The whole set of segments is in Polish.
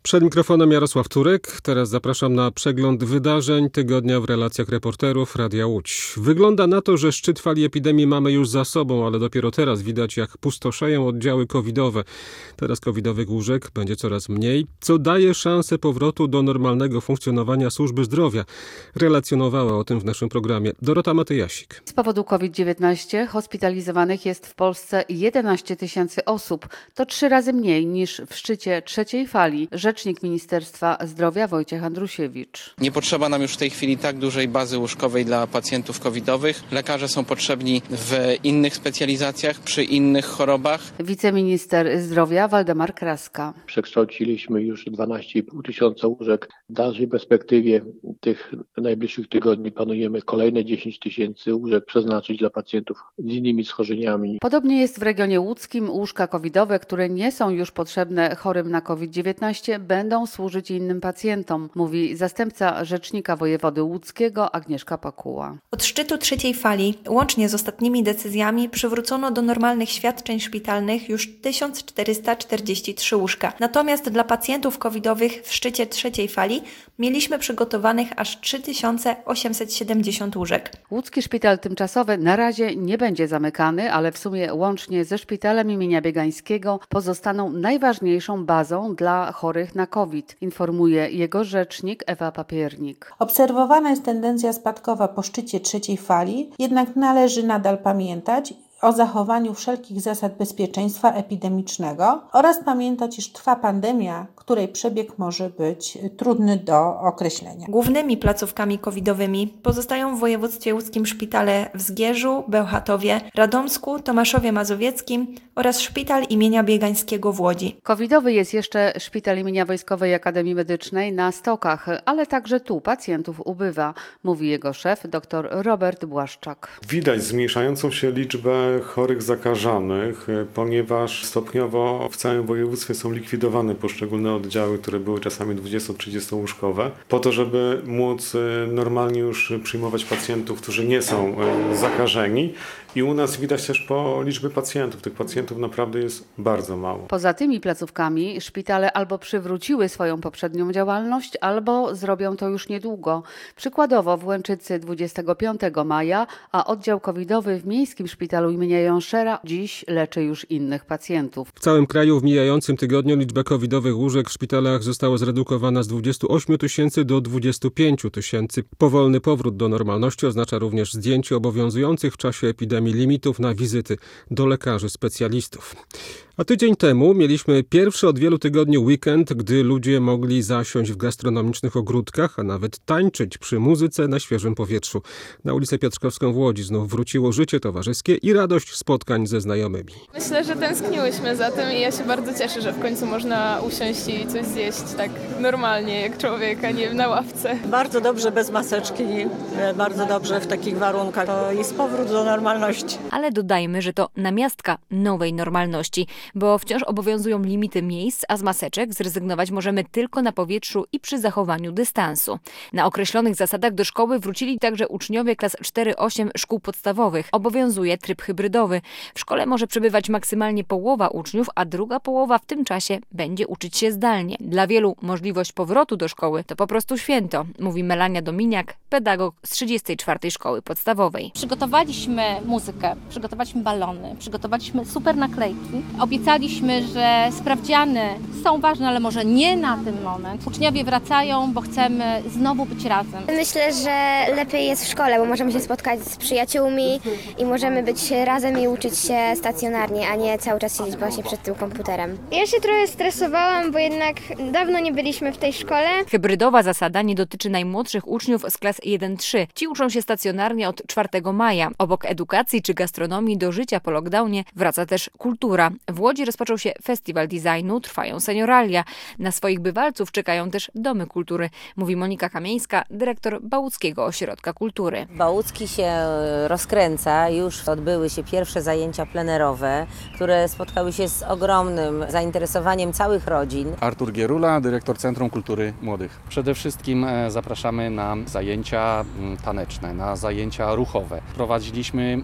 Przed mikrofonem Jarosław Turek. Teraz zapraszam na przegląd wydarzeń tygodnia w relacjach reporterów Radia Łódź. Wygląda na to, że szczyt fali epidemii mamy już za sobą, ale dopiero teraz widać, jak pustoszeją oddziały covidowe. Teraz covidowych łóżek będzie coraz mniej, co daje szansę powrotu do normalnego funkcjonowania służby zdrowia. Relacjonowała o tym w naszym programie Dorota Matyjasik. Z powodu COVID-19 hospitalizowanych jest w Polsce 11 tysięcy osób. To 3 razy mniej niż w szczycie trzeciej fali. Rzecznik Ministerstwa Zdrowia Wojciech Andrusiewicz. Nie potrzeba nam już w tej chwili tak dużej bazy łóżkowej dla pacjentów covidowych. Lekarze są potrzebni w innych specjalizacjach, przy innych chorobach. Wiceminister Zdrowia Waldemar Kraska. Przekształciliśmy już 12,5 tysiąca łóżek. W dalszej perspektywie tych najbliższych tygodni planujemy kolejne 10 tysięcy łóżek przeznaczyć dla pacjentów z innymi schorzeniami. Podobnie jest w regionie łódzkim. Łóżka covidowe, które nie są już potrzebne chorym na COVID-19, będą służyć innym pacjentom, mówi zastępca rzecznika wojewody łódzkiego Agnieszka Pakuła. Od szczytu trzeciej fali, łącznie z ostatnimi decyzjami, przywrócono do normalnych świadczeń szpitalnych już 1443 łóżka. Natomiast dla pacjentów covidowych w szczycie trzeciej fali mieliśmy przygotowanych aż 3870 łóżek. Łódzki szpital tymczasowy na razie nie będzie zamykany, ale w sumie łącznie ze szpitalem imienia Biegańskiego pozostaną najważniejszą bazą dla chorych na COVID, informuje jego rzecznik Ewa Papiernik. Obserwowana jest tendencja spadkowa po szczycie trzeciej fali, jednak należy nadal pamiętać o zachowaniu wszelkich zasad bezpieczeństwa epidemicznego oraz pamiętać, iż trwa pandemia, której przebieg może być trudny do określenia. Głównymi placówkami covidowymi pozostają w województwie łódzkim szpitale w Zgierzu, Bełchatowie, Radomsku, Tomaszowie Mazowieckim oraz szpital imienia Biegańskiego w Łodzi. Covidowy jest jeszcze szpital imienia Wojskowej Akademii Medycznej na Stokach, ale także tu pacjentów ubywa, mówi jego szef dr Robert Błaszczak. Widać zmniejszającą się liczbę chorych zakażonych, ponieważ stopniowo w całym województwie są likwidowane poszczególne oddziały, które były czasami 20-30 łóżkowe, po to, żeby móc normalnie już przyjmować pacjentów, którzy nie są zakażeni. I u nas widać też po liczbie pacjentów. Tych pacjentów naprawdę jest bardzo mało. Poza tymi placówkami szpitale albo przywróciły swoją poprzednią działalność, albo zrobią to już niedługo. Przykładowo w Łęczycy 25 maja, a oddział covidowy w Miejskim Szpitalu imienia Jonszera dziś leczy już innych pacjentów. W całym kraju w mijającym tygodniu liczba covidowych łóżek w szpitalach została zredukowana z 28 tysięcy do 25 tysięcy. Powolny powrót do normalności oznacza również zdjęcie obowiązujących w czasie epidemii limitów na wizyty do lekarzy specjalistów. A tydzień temu mieliśmy pierwszy od wielu tygodni weekend, gdy ludzie mogli zasiąść w gastronomicznych ogródkach, a nawet tańczyć przy muzyce na świeżym powietrzu. Na ulicę Piotrkowską w Łodzi znów wróciło życie towarzyskie i radość spotkań ze znajomymi. Myślę, że tęskniłyśmy za tym i ja się bardzo cieszę, że w końcu można usiąść i coś zjeść tak normalnie jak człowiek, a nie na ławce. Bardzo dobrze bez maseczki, bardzo dobrze w takich warunkach. To jest powrót do normalności. Ale dodajmy, że to namiastka nowej normalności, bo wciąż obowiązują limity miejsc, a z maseczek zrezygnować możemy tylko na powietrzu i przy zachowaniu dystansu. Na określonych zasadach do szkoły wrócili także uczniowie klas 4-8 szkół podstawowych. Obowiązuje tryb hybrydowy. W szkole może przebywać maksymalnie połowa uczniów, a druga połowa w tym czasie będzie uczyć się zdalnie. Dla wielu możliwość powrotu do szkoły to po prostu święto, mówi Melania Dominiak, pedagog z 34. Szkoły Podstawowej. Przygotowaliśmy muzykę, przygotowaliśmy balony, przygotowaliśmy super naklejki. Obiecaliśmy, że sprawdziany są ważne, ale może nie na ten moment. Uczniowie wracają, bo chcemy znowu być razem. Myślę, że lepiej jest w szkole, bo możemy się spotkać z przyjaciółmi i możemy być razem i uczyć się stacjonarnie, a nie cały czas siedzieć właśnie przed tym komputerem. Ja się trochę stresowałam, bo jednak dawno nie byliśmy w tej szkole. Hybrydowa zasada nie dotyczy najmłodszych uczniów z klas 1-3. Ci uczą się stacjonarnie od 4 maja. Obok edukacji czy gastronomii do życia po lockdownie wraca też kultura. W Łodzi rozpoczął się festiwal designu, trwają senioralia. Na swoich bywalców czekają też domy kultury, mówi Monika Kamieńska, dyrektor Bałuckiego Ośrodka Kultury. Bałucki się rozkręca, już odbyły się pierwsze zajęcia plenerowe, które spotkały się z ogromnym zainteresowaniem całych rodzin. Artur Gierula, dyrektor Centrum Kultury Młodych. Przede wszystkim zapraszamy na zajęcia taneczne, na zajęcia ruchowe. Prowadziliśmy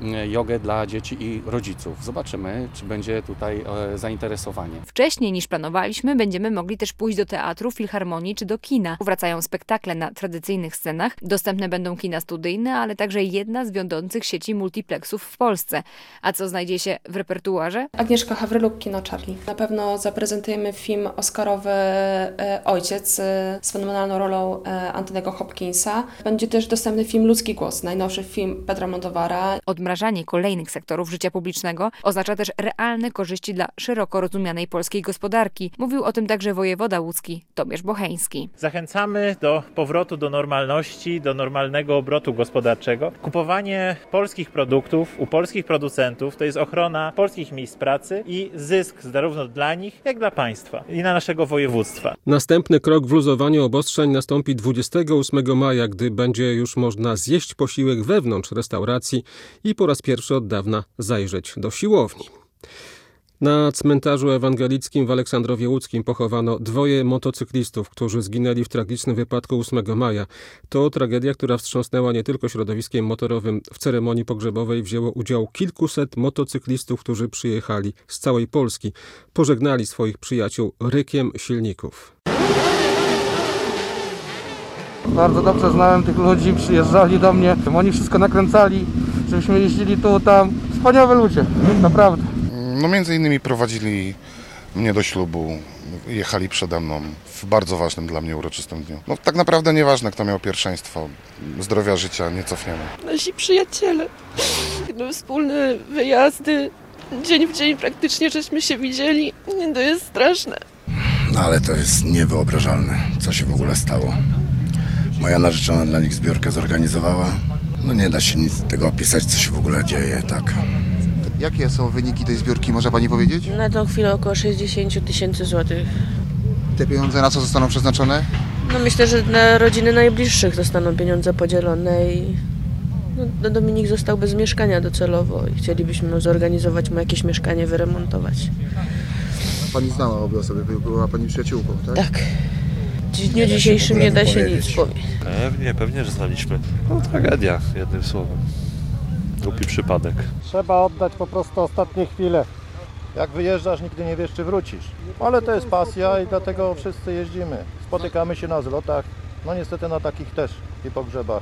jogę dla dzieci i rodziców. Zobaczymy, czy będzie tutaj zainteresowanie. Wcześniej niż planowaliśmy będziemy mogli też pójść do teatru, filharmonii czy do kina. Wracają spektakle na tradycyjnych scenach. Dostępne będą kina studyjne, ale także jedna z wiodących sieci multiplexów w Polsce. A co znajdzie się w repertuarze? Agnieszka Hawryluk, Kino Charlie. Na pewno zaprezentujemy film oscarowy Ojciec z fenomenalną rolą Antonego Hopkinsa. Będzie też dostępny film Ludzki Głos, najnowszy film Pedra Almodóvara. Odmrażanie kolejnych sektorów życia publicznego oznacza też realne korzyści dla szeroko rozumianej polskiej gospodarki. Mówił o tym także wojewoda łódzki Tobiasz Bocheński. Zachęcamy do powrotu do normalności, do normalnego obrotu gospodarczego. Kupowanie polskich produktów u polskich producentów to jest ochrona polskich miejsc pracy i zysk zarówno dla nich, jak dla państwa i dla naszego województwa. Następny krok w luzowaniu obostrzeń nastąpi 28 maja, gdy będzie już można zjeść posiłek wewnątrz restauracji i po raz pierwszy od dawna zajrzeć do siłowni. Na cmentarzu ewangelickim w Aleksandrowie Łódzkim pochowano 2 motocyklistów, którzy zginęli w tragicznym wypadku 8 maja. To tragedia, która wstrząsnęła nie tylko środowiskiem motorowym. W ceremonii pogrzebowej wzięło udział kilkuset motocyklistów, którzy przyjechali z całej Polski. Pożegnali swoich przyjaciół rykiem silników. Bardzo dobrze znałem tych ludzi, przyjeżdżali do mnie, oni wszystko nakręcali, żebyśmy jeździli tu, tam. Wspaniałe ludzie, naprawdę. No między innymi prowadzili mnie do ślubu, jechali przede mną w bardzo ważnym dla mnie uroczystym dniu. No tak naprawdę nieważne, kto miał pierwszeństwo, zdrowia, życia nie cofniemy. Nasi przyjaciele, wspólne wyjazdy, dzień w dzień praktycznie żeśmy się widzieli, to jest straszne. No ale to jest niewyobrażalne, co się w ogóle stało. Moja narzeczona dla nich zbiórkę zorganizowała. No nie da się nic tego opisać, co się w ogóle dzieje, tak. Jakie są wyniki tej zbiórki, może pani powiedzieć? Na tą chwilę około 60 000 złotych. Te pieniądze na co zostaną przeznaczone? No myślę, że na rodziny najbliższych zostaną pieniądze podzielone i Dominik został bez mieszkania docelowo i chcielibyśmy zorganizować mu jakieś mieszkanie, wyremontować. Pani znała obie osoby, była pani przyjaciółką, tak? Tak. W dniu dzisiejszym nie da się nic powiedzieć. Pewnie, że znaliśmy. No tragedia, jednym słowem. Głupi przypadek. Trzeba oddać po prostu ostatnie chwile. Jak wyjeżdżasz, nigdy nie wiesz, czy wrócisz. Ale to jest pasja i dlatego wszyscy jeździmy. Spotykamy się na zlotach, no niestety na takich też i pogrzebach.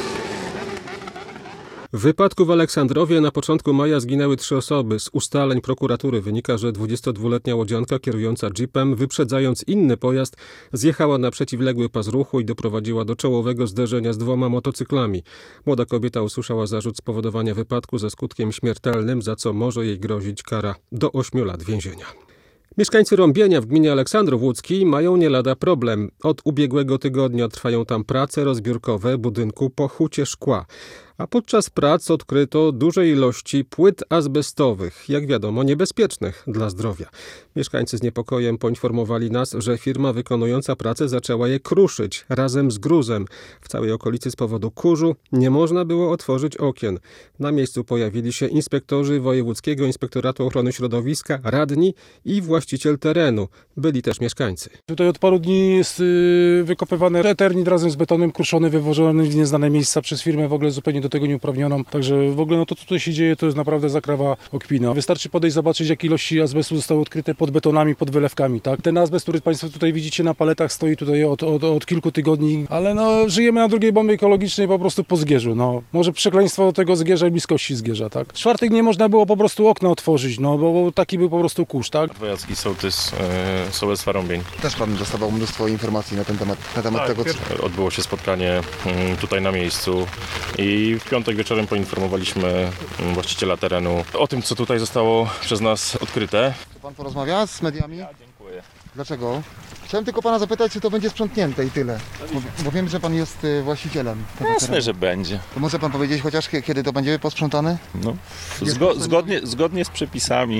W wypadku w Aleksandrowie na początku maja zginęły 3 osoby. Z ustaleń prokuratury wynika, że 22-letnia łodzianka kierująca jeepem, wyprzedzając inny pojazd, zjechała na przeciwległy pas ruchu i doprowadziła do czołowego zderzenia z 2 motocyklami. Młoda kobieta usłyszała zarzut spowodowania wypadku ze skutkiem śmiertelnym, za co może jej grozić kara do 8 lat więzienia. Mieszkańcy Rąbienia w gminie Aleksandrów Łódzki mają nie lada problem. Od ubiegłego tygodnia trwają tam prace rozbiórkowe budynku po hucie szkła. A podczas prac odkryto duże ilości płyt azbestowych, jak wiadomo niebezpiecznych dla zdrowia. Mieszkańcy z niepokojem poinformowali nas, że firma wykonująca pracę zaczęła je kruszyć razem z gruzem. W całej okolicy z powodu kurzu nie można było otworzyć okien. Na miejscu pojawili się inspektorzy Wojewódzkiego Inspektoratu Ochrony Środowiska, radni i właściciel terenu. Byli też mieszkańcy. Tutaj od paru dni jest wykopywany eternit razem z betonem, kruszony, wywożony w nieznane miejsca przez firmę w ogóle zupełnie do tego nieuprawnioną. Także w ogóle to, co tutaj się dzieje, to jest naprawdę zakrawa okpina. Wystarczy podejść, zobaczyć, jakie ilości azbestu zostały odkryte pod betonami, pod wylewkami. Tak? Ten azbest, który Państwo tutaj widzicie na paletach, stoi tutaj od kilku tygodni, ale żyjemy na drugiej bombie ekologicznej po prostu po Zgierzu. Może przekleństwo tego Zgierza i bliskości Zgierza. Tak? W czwartek nie można było po prostu okna otworzyć, bo taki był po prostu kurz. Tak? Wojacki sołtys Sołectwa Rąbień. Też Pan dostawał mnóstwo informacji na temat tego, co... Odbyło się spotkanie tutaj na miejscu i w piątek wieczorem poinformowaliśmy właściciela terenu o tym, co tutaj zostało przez nas odkryte. Czy Pan porozmawia z mediami? Ja dziękuję. Dlaczego? Chciałem tylko Pana zapytać, czy to będzie sprzątnięte i tyle. Bo wiem, że Pan jest właścicielem. Jasne, że będzie. To może Pan powiedzieć chociaż, kiedy to będzie posprzątane? Zgodnie z przepisami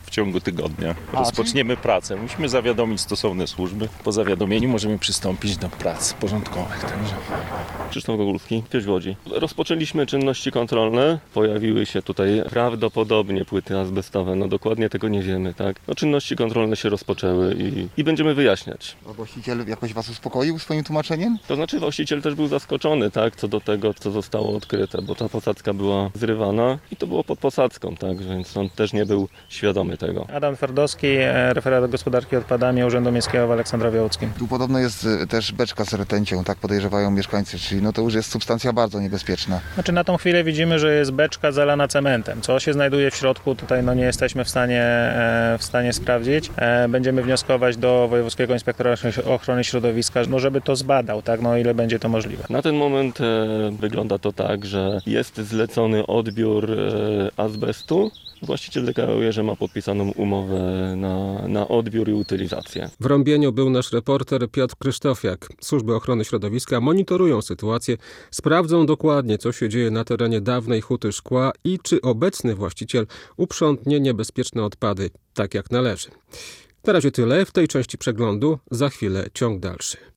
w ciągu tygodnia rozpoczniemy pracę. Musimy zawiadomić stosowne służby. Po zawiadomieniu możemy przystąpić do prac porządkowych. Także. Krzysztof Gogulski, Pieśń Łodzi. Rozpoczęliśmy czynności kontrolne. Pojawiły się tutaj prawdopodobnie płyty azbestowe. No dokładnie tego nie wiemy, tak? No czynności kontrolne się rozpoczęły i będziemy wyjaśniać. A właściciel jakoś was uspokoił swoim tłumaczeniem? To znaczy właściciel też był zaskoczony, tak? Co do tego, co zostało odkryte, bo ta posadzka była zrywana i to było pod posadzką, tak? Więc on też nie był świadomy tego. Adam Twardowski, referat gospodarki odpadami Urzędu Miejskiego w Aleksandrowie Łódzkim. Tu podobno jest też beczka z rtęcią, tak podejrzewają mieszkańcy, czyli no to już jest substancja bardzo niebezpieczna. Znaczy na tą chwilę widzimy, że jest beczka zalana cementem. Co się znajduje w środku, tutaj no nie jesteśmy w stanie sprawdzić. Będziemy wnioskować do Wojewódzkiego Inspektora Ochrony Środowiska, no żeby to zbadał, tak, no ile będzie to możliwe. Na ten moment wygląda to tak, że jest zlecony odbiór azbestu. Właściciel deklaruje, że ma podpisaną umowę na odbiór i utylizację. W Rąbieniu był nasz reporter Piotr Krzysztofiak. Służby ochrony środowiska monitorują sytuację, sprawdzą dokładnie, co się dzieje na terenie dawnej huty szkła i czy obecny właściciel uprzątnie niebezpieczne odpady tak jak należy. Na razie tyle w tej części przeglądu, za chwilę ciąg dalszy.